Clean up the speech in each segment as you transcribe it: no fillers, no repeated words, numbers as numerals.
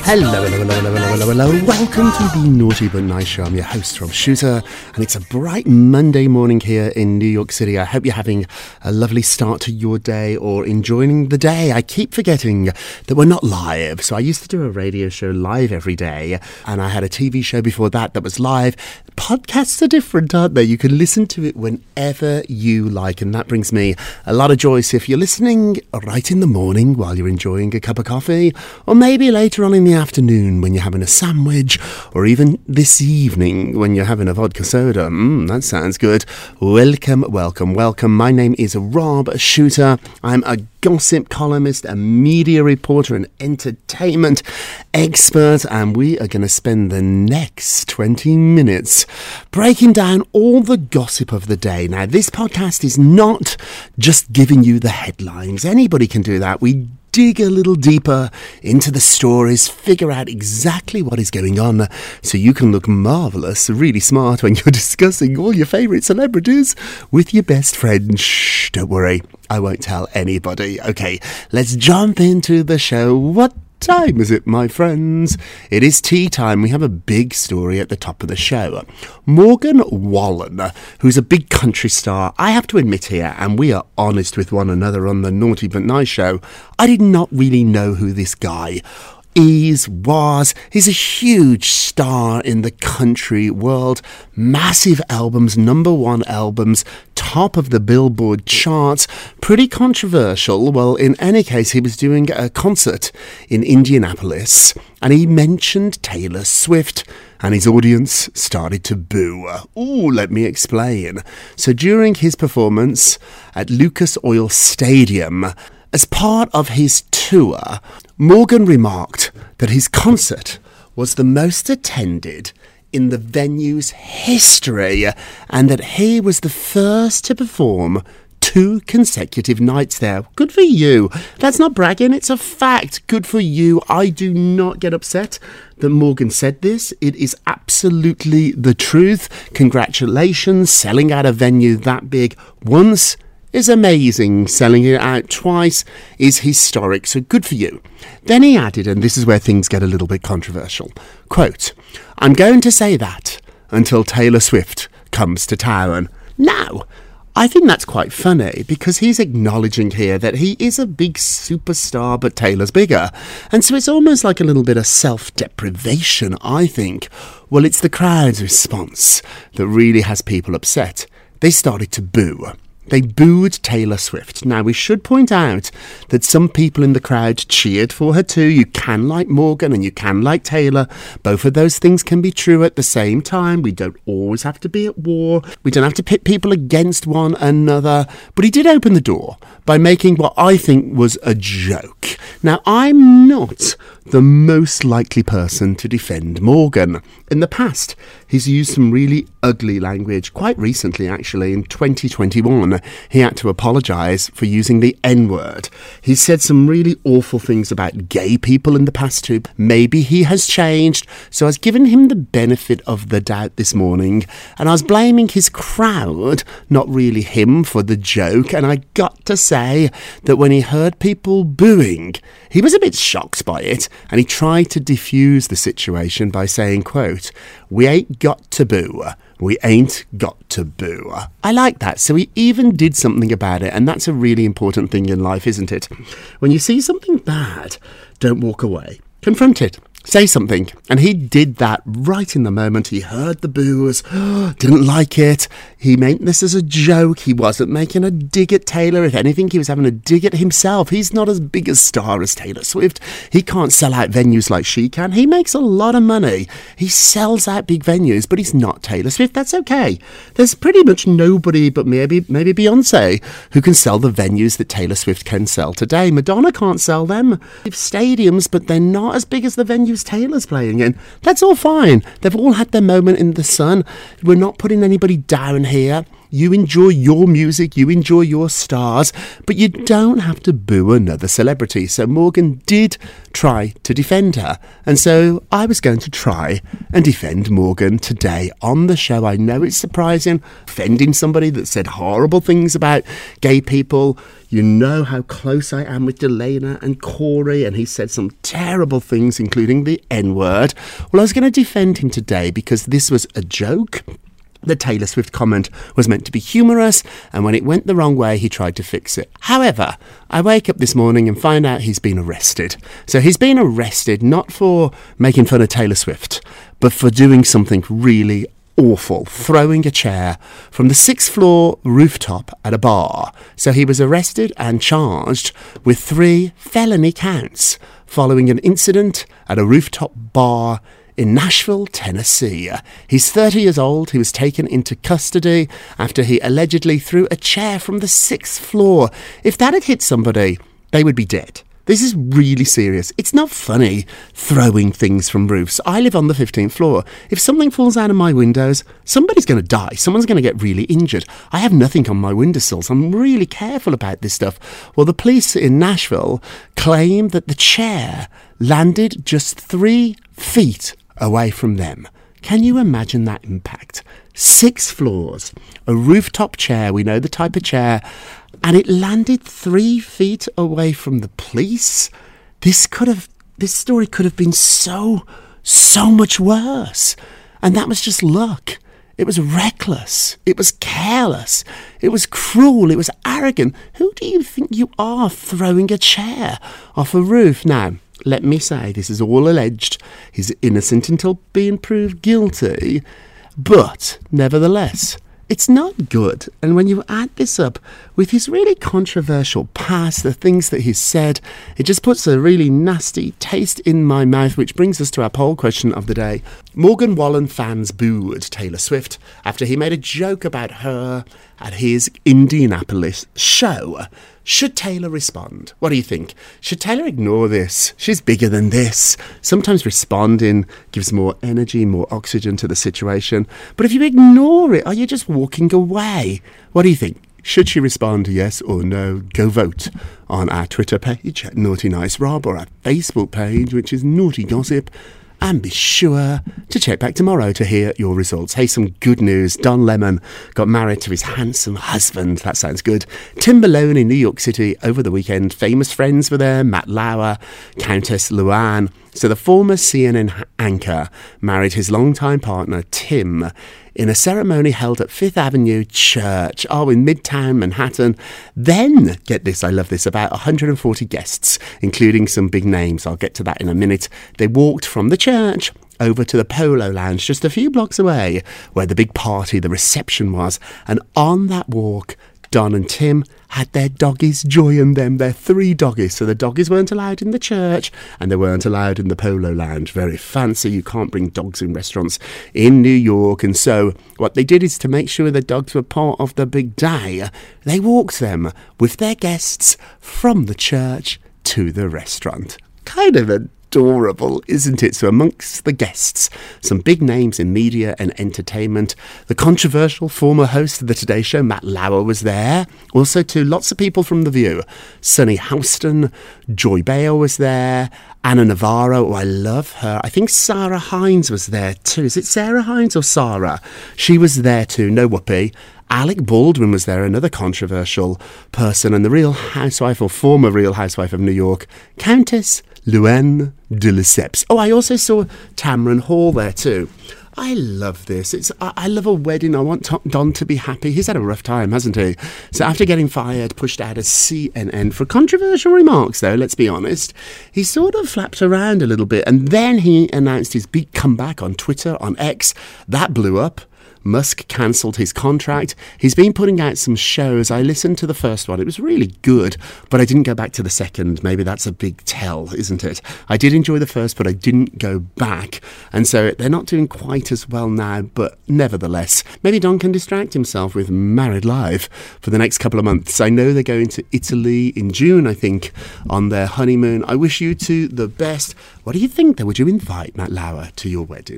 Hello. Welcome to the Naughty But Nice Show. I'm your host, Rob Shooter, and it's a bright Monday morning here in New York City. I hope you're having a lovely start to your day or enjoying the day. I keep forgetting that we're not live. So I used to do a radio show live every day, and I had a TV show before that was live. Podcasts are different, aren't they? You can listen to it whenever you like, and that brings me a lot of joy. So if you're listening right in the morning while you're enjoying a cup of coffee, or maybe later on in the afternoon when you're having a sandwich, or even this evening when you're having a vodka soda, that sounds good. Welcome. My name is Rob Shooter. I'm a gossip columnist, a media reporter, an entertainment expert, and we are going to spend the next 20 minutes breaking down all the gossip of the day. Now, this podcast is not just giving you the headlines. Anybody can do that. We dig a little deeper into the stories, figure out exactly what is going on so you can look marvellous, really smart when you're discussing all your favourite celebrities with your best friend. Shh, don't worry, I won't tell anybody. Okay, let's jump into the show. What time is it, my friends? It is tea time. We have a big story at the top of the show. Morgan Wallen, who's a big country star, I have to admit here, and we are honest with one another on the Naughty But Nice Show, I did not really know who this guy he's a huge star in the country world. Massive albums, #1 albums, top of the Billboard charts, pretty controversial. Well, in any case, he was doing a concert in Indianapolis and he mentioned Taylor Swift and his audience started to boo. Let me explain. So during his performance at Lucas Oil Stadium, as part of his tour, Morgan remarked that his concert was the most attended in the venue's history and that he was the first to perform 2 consecutive nights there. Good for you. That's not bragging, it's a fact. Good for you. I do not get upset that Morgan said this. It is absolutely the truth. Congratulations. Selling out a venue that big once is amazing. Selling it out twice is historic, so good for you. Then he added, and this is where things get a little bit controversial, quote, "I'm going to say that until Taylor Swift comes to town." Now, I think that's quite funny because he's acknowledging here that he is a big superstar, but Taylor's bigger. And so it's almost like a little bit of self-deprivation, I think. Well, it's the crowd's response that really has people upset. They started to boo. They booed Taylor Swift. Now, we should point out that some people in the crowd cheered for her too. You can like Morgan and you can like Taylor. Both of those things can be true at the same time. We don't always have to be at war. We don't have to pit people against one another. But he did open the door by making what I think was a joke. Now, I'm not the most likely person to defend Morgan. In the past, he's used some really ugly language. Quite recently, actually, in 2021, he had to apologise for using the N-word. He said some really awful things about gay people in the past too. Maybe he has changed, so I was giving him the benefit of the doubt this morning, and I was blaming his crowd, not really him, for the joke, and I got to say that when he heard people booing, he was a bit shocked by it, and he tried to defuse the situation by saying, quote, "We ain't got to boo. We ain't got to boo." I like that. So he even did something about it, and that's a really important thing in life, isn't it? When you see something bad, don't walk away. Confront it. Say something. And he did that right in the moment. He heard the boos, didn't like it. He meant this as a joke. He wasn't making a dig at Taylor. If anything, he was having a dig at himself. He's not as big a star as Taylor Swift. He can't sell out venues like she can. He makes a lot of money. He sells out big venues, but he's not Taylor Swift. That's okay. There's pretty much nobody but maybe Beyonce who can sell the venues that Taylor Swift can sell today. Madonna can't sell them. They've stadiums, but they're not as big as the venues Taylor's playing in. That's all fine. They've all had their moment in the sun. We're not putting anybody down here. You enjoy your music, you enjoy your stars, but you don't have to boo another celebrity. So Morgan did try to defend her. And so I was going to try and defend Morgan today on the show. I know it's surprising, offending somebody that said horrible things about gay people. You know how close I am with Delana and Corey, and he said some terrible things, including the N-word. Well, I was going to defend him today because this was a joke. The Taylor Swift comment was meant to be humorous, and when it went the wrong way, he tried to fix it. However, I wake up this morning and find out he's been arrested. So he's been arrested not for making fun of Taylor Swift, but for doing something really awful, throwing a chair from the 6th floor rooftop at a bar. So he was arrested and charged with 3 felony counts following an incident at a rooftop bar in Nashville, Tennessee. He's 30 years old. He was taken into custody after he allegedly threw a chair from the 6th floor. If that had hit somebody, they would be dead. This is really serious. It's not funny throwing things from roofs. I live on the 15th floor. If something falls out of my windows, somebody's going to die. Someone's going to get really injured. I have nothing on my windowsills. I'm really careful about this stuff. Well, the police in Nashville claim that the chair landed just 3 feet away from them. Can you imagine that impact? 6 floors, a rooftop chair, we know the type of chair, and it landed 3 feet away from the police. This story could have been so much worse. And that was just luck. It was reckless. It was careless. It was cruel. It was arrogant. Who do you think you are throwing a chair off a roof? Now, let me say, this is all alleged. He's innocent until being proved guilty. But, nevertheless, it's not good. And when you add this up with his really controversial past, the things that he's said, it just puts a really nasty taste in my mouth, which brings us to our poll question of the day. Morgan Wallen fans booed Taylor Swift after he made a joke about her at his Indianapolis show. Should Taylor respond? What do you think? Should Taylor ignore this? She's bigger than this. Sometimes responding gives more energy, more oxygen to the situation. But if you ignore it, are you just walking away? What do you think? Should she respond yes or no? Go vote on our Twitter page at Naughty Nice Rob or our Facebook page, which is Naughty Gossip. And be sure to check back tomorrow to hear your results. Hey, some good news. Don Lemon got married to his handsome husband. That sounds good. Tim Malone in New York City over the weekend. Famous friends were there. Matt Lauer, Countess Luann. So the former CNN anchor married his longtime partner, Tim, in a ceremony held at Fifth Avenue Church, in Midtown Manhattan. Then, get this, I love this, about 140 guests, including some big names. I'll get to that in a minute. They walked from the church over to the Polo Lounge just a few blocks away, where the big party, the reception was. And on that walk, Don and Tim had their doggies join them, their 3 doggies. So the doggies weren't allowed in the church and they weren't allowed in the Polo Lounge. Very fancy. You can't bring dogs in restaurants in New York. And so what they did is to make sure the dogs were part of the big day, they walked them with their guests from the church to the restaurant. Kind of adorable, isn't it? So amongst the guests, some big names in media and entertainment. The controversial former host of the Today Show, Matt Lauer, was there. Also, too, lots of people from The View. Sunny Houston, Joy Behar was there. Anna Navarro, I love her. I think Sarah Hines was there too. Is it Sarah Hines or Sarah? She was there too. No whoopee. Alec Baldwin was there, another controversial person, and the Real Housewife, or former Real Housewife of New York, Countess Luann de Lesseps. I also saw Tamron Hall there too. I love this. I love a wedding. I want Don to be happy. He's had a rough time, hasn't he? So after getting fired, pushed out of CNN for controversial remarks, though, let's be honest, he sort of flapped around a little bit, and then he announced his big comeback on Twitter, on X. That blew up. Musk cancelled his contract. He's been putting out some shows. I listened to the first one. It was really good, but I didn't go back to the second. Maybe that's a big tell, isn't it? I did enjoy the first, but I didn't go back. And so they're not doing quite as well now, but nevertheless, maybe Don can distract himself with Married Live for the next couple of months. I know they're going to Italy in June, I think, on their honeymoon. I wish you two the best. What do you think, though? Would you invite Matt Lauer to your wedding?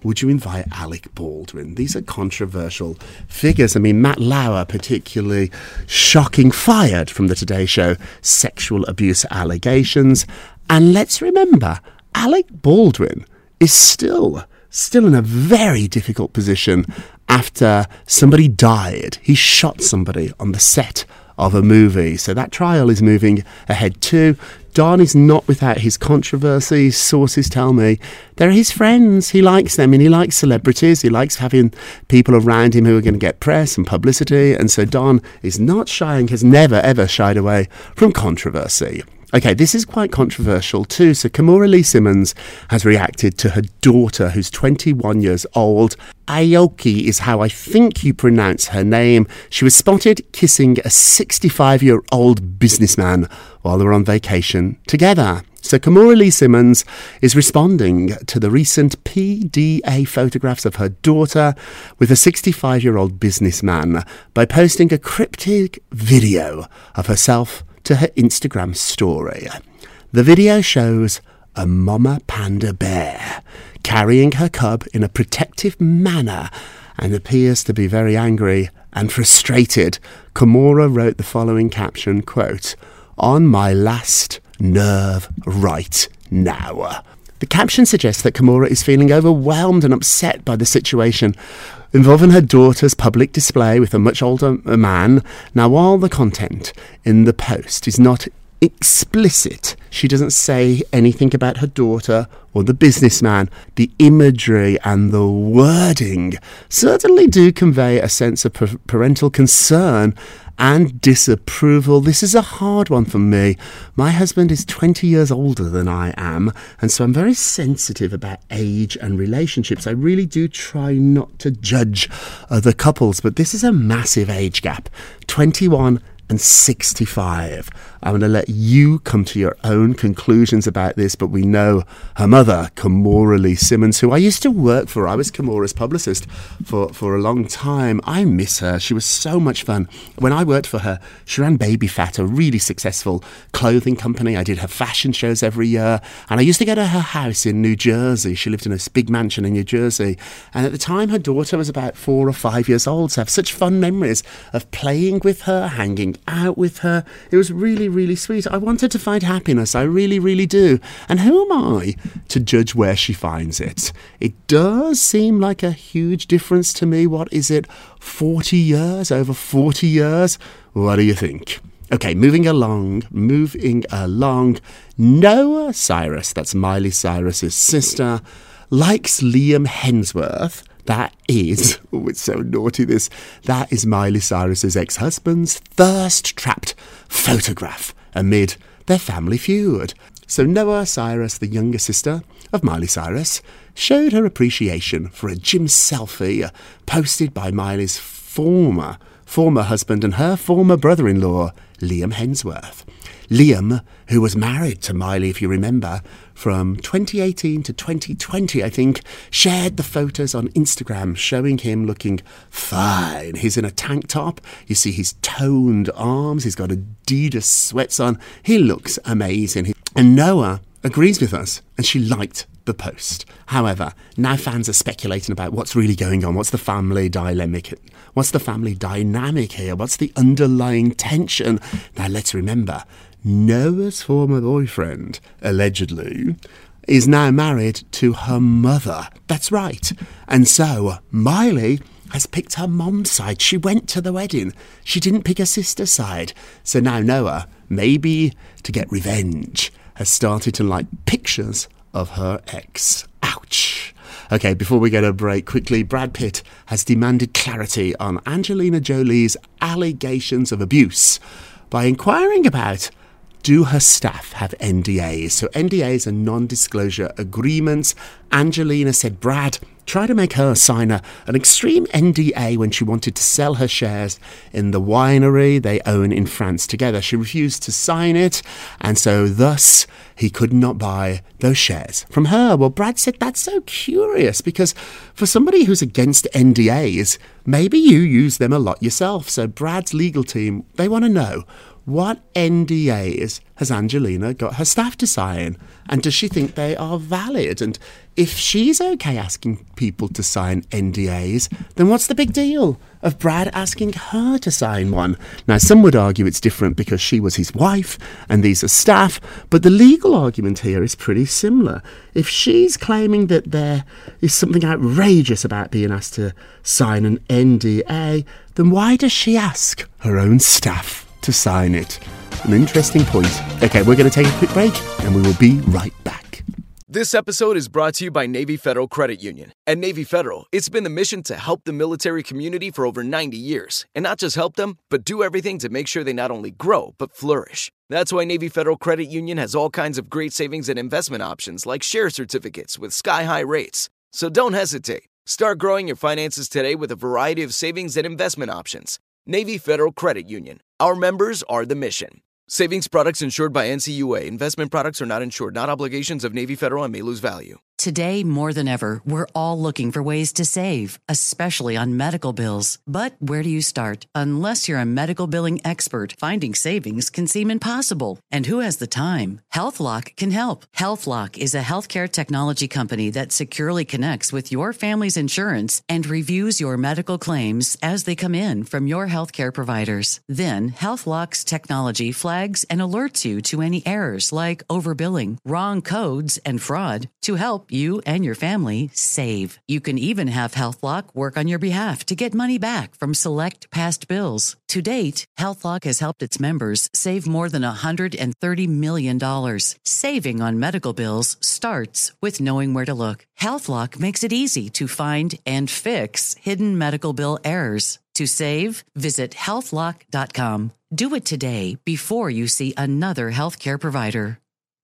would you invite Alec Baldwin? These are controversial figures. I mean, Matt Lauer, particularly shocking, fired from the Today Show, sexual abuse allegations. And let's remember, Alec Baldwin is still in a very difficult position after somebody died. He shot somebody on the set of a movie. So that trial is moving ahead too. Don is not without his controversies. Sources tell me they're his friends. He likes them and he likes celebrities. He likes having people around him who are going to get press and publicity. And so Don is not shying, has never ever shied away from controversy. Okay, this is quite controversial too. So Kimora Lee Simmons has reacted to her daughter, who's 21 years old. Aoki is how I think you pronounce her name. She was spotted kissing a 65-year-old businessman while they were on vacation together. So Kimora Lee Simmons is responding to the recent PDA photographs of her daughter with a 65-year-old businessman by posting a cryptic video of herself to her Instagram story. The video shows a mama panda bear carrying her cub in a protective manner and appears to be very angry and frustrated. Kimora wrote the following caption, quote, "On my last nerve right now." The caption suggests that Kimora is feeling overwhelmed and upset by the situation involving her daughter's public display with a much older man. Now, while the content in the post is not explicit, she doesn't say anything about her daughter or the businessman, the imagery and the wording certainly do convey a sense of parental concern and disapproval. This is a hard one for me. My husband is 20 years older than I am, and so I'm very sensitive about age and relationships. I really do try not to judge other couples, but this is a massive age gap. 21 and 65. I'm going to let you come to your own conclusions about this, but we know her mother, Kimora Lee Simmons, who I used to work for. I was Kimora's publicist for a long time. I miss her. She was so much fun. When I worked for her, she ran Baby Fat, a really successful clothing company. I did her fashion shows every year, and I used to go to her house in New Jersey. She lived in a big mansion in New Jersey, and at the time her daughter was about 4 or 5 years old, so I have such fun memories of playing with her, hanging out with her. It was really, really sweet. I wanted to find happiness. I really, really do. And who am I to judge where she finds it? It does seem like a huge difference to me. What is it? 40 years? Over 40 years? What do you think? Okay, moving along. Noah Cyrus, that's Miley Cyrus's sister, likes Liam Hemsworth. That is, oh, it's so naughty this, that is Miley Cyrus's ex-husband's thirst-trapped photograph amid their family feud. So Noah Cyrus, the younger sister of Miley Cyrus, showed her appreciation for a gym selfie posted by Miley's former husband and her former brother-in-law, Liam Hemsworth. Liam, who was married to Miley, if you remember, from 2018 to 2020, I think, shared the photos on Instagram showing him looking fine. He's in a tank top. You see his toned arms. He's got Adidas sweats on. He looks amazing. And Noah agrees with us, and she liked the post. However, now fans are speculating about what's really going on. What's the family dynamic? What's the family dynamic here? What's the underlying tension? Now, let's remember, Noah's former boyfriend, allegedly, is now married to her mother. That's right. And so Miley has picked her mom's side. She went to the wedding. She didn't pick her sister's side. So now Noah, maybe to get revenge, has started to like pictures of her ex. Ouch. Okay, before we go to a break, quickly, Brad Pitt has demanded clarity on Angelina Jolie's allegations of abuse by inquiring about, do her staff have NDAs? So NDAs are non-disclosure agreements. Angelina said Brad tried to make her sign an extreme NDA when she wanted to sell her shares in the winery they own in France together. She refused to sign it, and so thus he could not buy those shares from her. Well, Brad said that's so curious because for somebody who's against NDAs, maybe you use them a lot yourself. So Brad's legal team, they want to know, what NDAs has Angelina got her staff to sign? And does she think they are valid? And if she's okay asking people to sign NDAs, then what's the big deal of Brad asking her to sign one? Now, some would argue it's different because she was his wife and these are staff, but the legal argument here is pretty similar. If she's claiming that there is something outrageous about being asked to sign an NDA, then why does she ask her own staff to sign it? An interesting point. Okay, we're going to take a quick break and we will be right back. This episode is brought to you by Navy Federal Credit Union. At Navy Federal, it's been the mission to help the military community for over 90 years. And not just help them, but do everything to make sure they not only grow, but flourish. That's why Navy Federal Credit Union has all kinds of great savings and investment options like share certificates with sky-high rates. So don't hesitate. Start growing your finances today with a variety of savings and investment options. Navy Federal Credit Union. Our members are the mission. Savings products insured by NCUA. Investment products are not insured, not obligations of Navy Federal and may lose value. Today, more than ever, we're all looking for ways to save, especially on medical bills. But where do you start? Unless you're a medical billing expert, finding savings can seem impossible. And who has the time? HealthLock can help. HealthLock is a healthcare technology company that securely connects with your family's insurance and reviews your medical claims as they come in from your healthcare providers. Then, HealthLock's technology flags and alerts you to any errors like overbilling, wrong codes, and fraud to help you and your family save. You can even have HealthLock work on your behalf to get money back from select past bills. To date, HealthLock has helped its members save more than $130 million. Saving on medical bills starts with knowing where to look. HealthLock makes it easy to find and fix hidden medical bill errors. To save, visit healthlock.com. Do it today before you see another healthcare provider.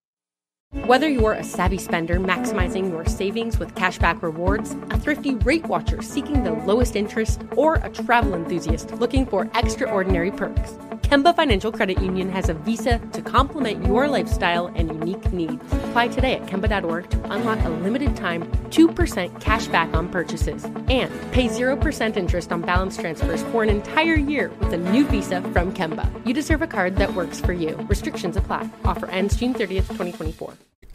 Whether you're a savvy spender maximizing your savings with cashback rewards, a thrifty rate watcher seeking the lowest interest, or a travel enthusiast looking for extraordinary perks, Kemba Financial Credit Union has a visa to complement your lifestyle and unique needs. Apply today at Kemba.org to unlock a limited time 2% cash back on purchases and pay 0% interest on balance transfers for an entire year with a new visa from Kemba. You deserve a card that works for you. Restrictions apply. Offer ends June 30th, 2024.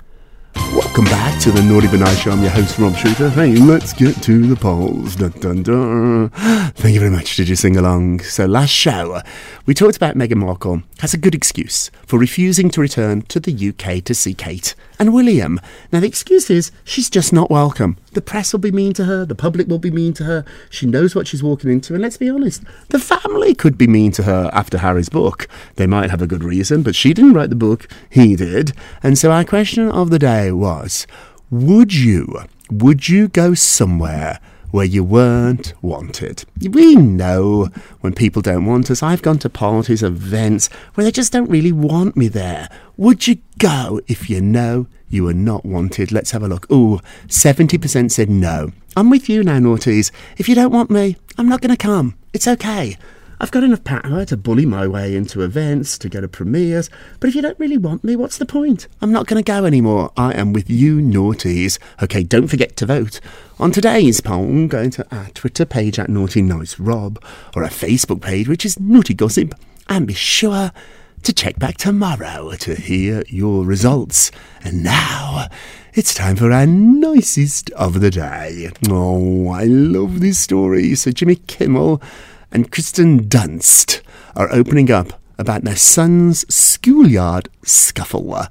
Welcome back to the Naughty But Nice Show. I'm your host, Rob Shooter. Hey, let's get to the polls. Dun, dun, dun. Thank you very much. Did you sing along? So last show, we talked about Meghan Markle has a good excuse for refusing to return to the UK to see Kate and William. Now, the excuse is she's just not welcome. The press will be mean to her. The public will be mean to her. She knows what she's walking into. And let's be honest, the family could be mean to her after Harry's book. They might have a good reason, but she didn't write the book. He did. And so our question of the day was, would you go somewhere where you weren't wanted? We know when people don't want us. I've gone to parties, events where they just don't really want me there. Would you go if you know you are not wanted? Let's have a look. Ooh, 70% said no. I'm with you now, naughties. If you don't want me, I'm not going to come. It's okay. I've got enough power to bully my way into events, to go to premieres, but if you don't really want me, what's the point? I'm not going to go anymore. I am with you, naughties. Okay, don't forget to vote. On today's poll, go to our Twitter page at Naughty Nice Rob, or our Facebook page, which is Naughty Gossip, and be sure to check back tomorrow to hear your results. And now, it's time for our nicest of the day. Oh, I love this story. So Jimmy Kimmel and Kristen Dunst are opening up about their son's schoolyard scuffle.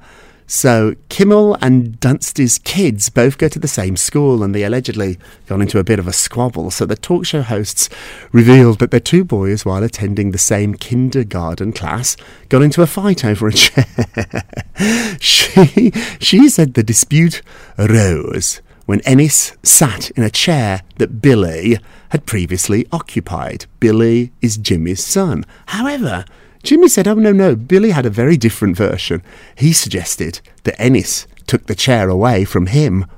So Kimmel and Dunst's kids both go to the same school, and they allegedly got into a bit of a squabble. So the talk show hosts revealed that their two boys, while attending the same kindergarten class, got into a fight over a chair. She said the dispute arose when Ennis sat in a chair that Billy had previously occupied. Billy is Jimmy's son. However, Jimmy said, oh, no, Billy had a very different version. He suggested that Ennis took the chair away from him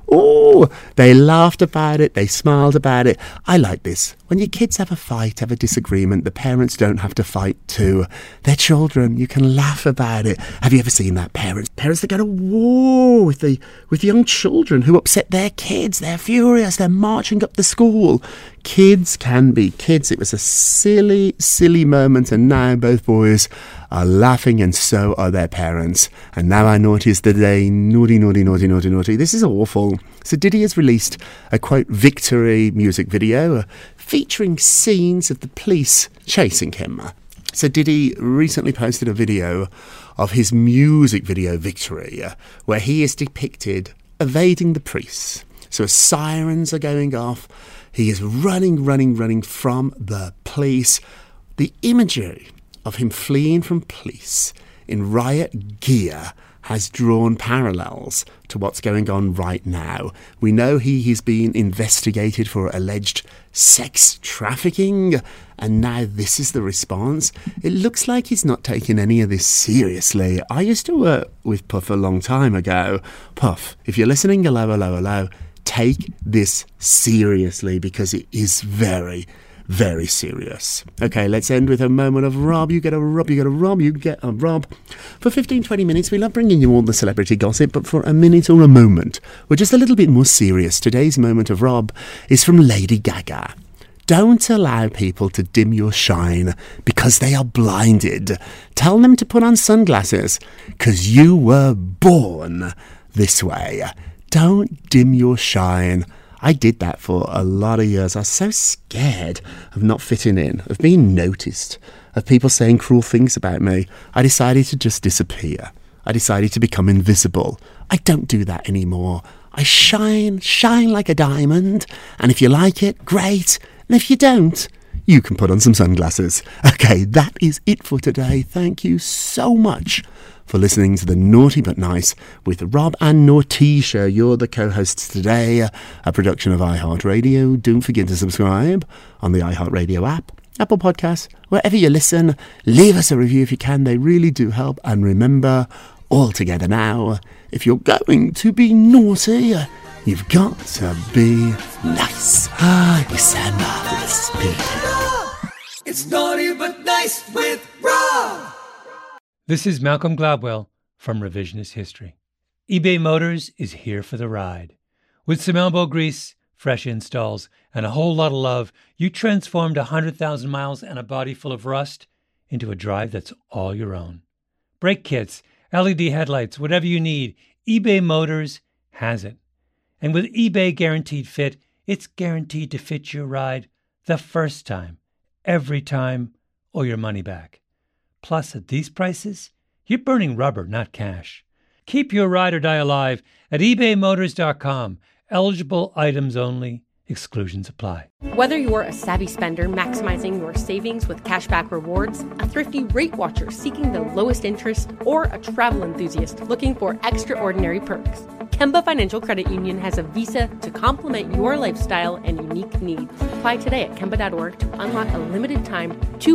Oh, they laughed about it, they smiled about it. I like this. When your kids have a fight, have a disagreement, the parents don't have to fight too. They're children, you can laugh about it. Have you ever seen that? Parents that go to war with young children who upset their kids. They're furious, they're marching up the school. Kids can be kids. It was a silly, silly moment, and now both boys are laughing, and so are their parents. And now our naughty is the day. Naughty, naughty, naughty, naughty, naughty. This is awful. So Diddy has released a, quote, victory music video featuring scenes of the police chasing him. So Diddy recently posted a video of his music video Victory, where he is depicted evading the police. So as sirens are going off, he is running from the police. The imagery of him fleeing from police in riot gear has drawn parallels to what's going on right now. We know he is being investigated for alleged sex trafficking, and now this is the response. It looks like he's not taking any of this seriously. I used to work with Puff a long time ago. Puff, if you're listening, hello, take this seriously, because it is very, very serious. Okay, let's end with a moment of Rob. You get a Rob, you get a Rob, you get a Rob. For 15-20 minutes, we love bringing you all the celebrity gossip, but for a minute or a moment, we're just a little bit more serious. Today's moment of Rob is from Lady Gaga. Don't allow people to dim your shine because they are blinded. Tell them to put on sunglasses because you were born this way. Don't dim your shine. I did that for a lot of years. I was so scared of not fitting in, of being noticed, of people saying cruel things about me. I decided to just disappear. I decided to become invisible. I don't do that anymore. I shine like a diamond. And if you like it, great. And if you don't, you can put on some sunglasses. Okay, that is it for today. Thank you so much for listening to the Naughty But Nice with Rob and Nautisha. You're the co-hosts today, a production of iHeartRadio. Don't forget to subscribe on the iHeartRadio app, Apple Podcasts, wherever you listen. Leave us a review if you can. They really do help. And remember, all together now, if you're going to be naughty, you've got to be nice. You're so marvelous, people. It's Naughty But Nice with Rob. This is Malcolm Gladwell from Revisionist History. eBay Motors is here for the ride. With some elbow grease, fresh installs, and a whole lot of love, you transformed 100,000 miles and a body full of rust into a drive that's all your own. Brake kits, LED headlights, whatever you need, eBay Motors has it. And with eBay Guaranteed Fit, it's guaranteed to fit your ride the first time, every time, or your money back. Plus, at these prices, you're burning rubber, not cash. Keep your ride or die alive at ebaymotors.com. Eligible items only. Exclusions apply. Whether you're a savvy spender maximizing your savings with cashback rewards, a thrifty rate watcher seeking the lowest interest, or a travel enthusiast looking for extraordinary perks, Kemba Financial Credit Union has a visa to complement your lifestyle and unique needs. Apply today at Kemba.org to unlock a limited-time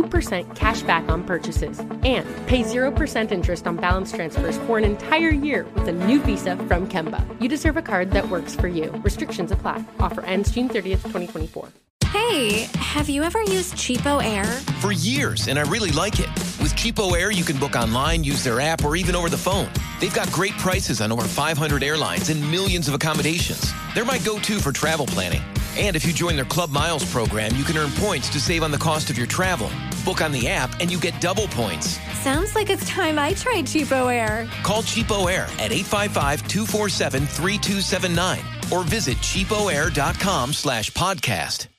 2% cash back on purchases and pay 0% interest on balance transfers for an entire year with a new visa from Kemba. You deserve a card that works for you. Restrictions apply. Offer ends June 30th, 2024. Hey, have you ever used Cheapo Air? For years, and I really like it. With Cheapo Air, you can book online, use their app, or even over the phone. They've got great prices on over 500 airlines and millions of accommodations. They're my go-to for travel planning. And if you join their Club Miles program, you can earn points to save on the cost of your travel. Book on the app, and you get double points. Sounds like it's time I tried Cheapo Air. Call Cheapo Air at 855-247-3279 or visit cheapoair.com/podcast.